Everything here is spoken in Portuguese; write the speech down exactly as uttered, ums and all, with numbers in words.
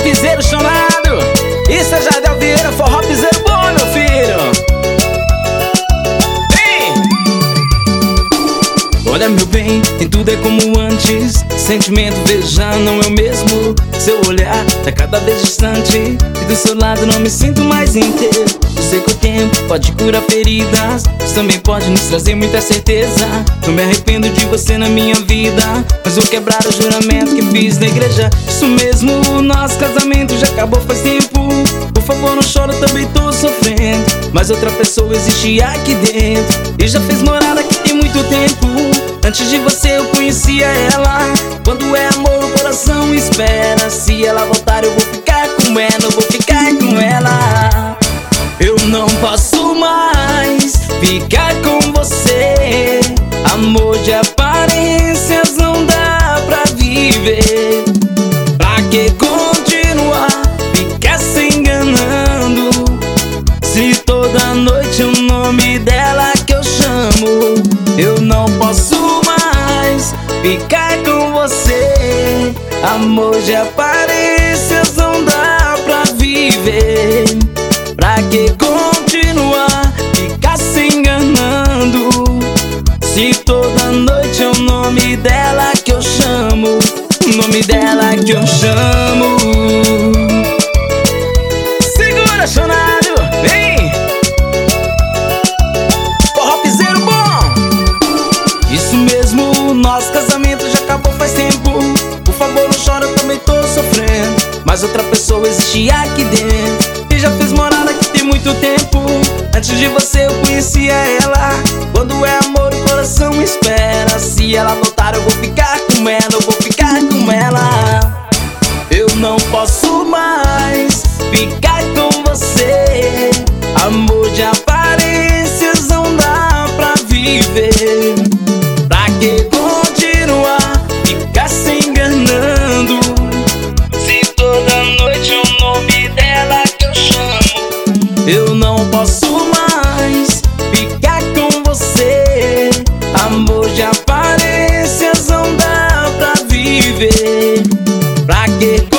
piseiro chonado. Isso é Jardel Vieira, forró piseiro bom, meu filho. Olha meu bem, nem tudo é como antes. Sentimento, veja, não é o mesmo. Seu olhar tá cada vez distante, e do seu lado não me sinto mais inteiro. Eu sei que o tempo pode curar feridas, mas também pode nos trazer muita certeza. Não me arrependo de você na minha vida, mas vou quebrar o juramento que fiz na igreja. Isso mesmo, o nosso casamento já acabou faz tempo. Por favor não chora, também tô sofrendo, mas outra pessoa existe aqui dentro e já fez morada aqui tem muito tempo. Antes de você eu conhecia ela. Quando é amor o coração espera. Se ela voltar eu vou ficar com ela, eu vou ficar com ela. Eu não posso mais ficar com você. Amor de aparências não dá pra viver. Pra que continuar, ficar se enganando, se toda noite é o nome dela que eu chamo. Eu não posso mais ficar com você. Amor de aparências não dá pra viver. Pra que continuar, ficar se enganando, se toda noite é o nome dela que eu chamo. O nome dela que eu chamo. Segura, chonado, vem! Forró piseiro bom. Isso mesmo, nosso casamento já acabou faz tempo. Por favor não chora, eu também tô sofrendo, mas outra pessoa existe aqui dentro e já fez morada aqui tem muito tempo. Antes de você eu conhecia ela. Quando é amor o coração espera. Se ela voltar eu vou ficar com ela, eu vou ficar com ela. Eu não posso mais ficar com você. Amor de aparências não dá pra viver. Pra que continuar, ficar se enganando, se toda noite é o nome dela que eu chamo. Eu não posso mais ficar com você. Amor de aparências não dá pra viver. Pra que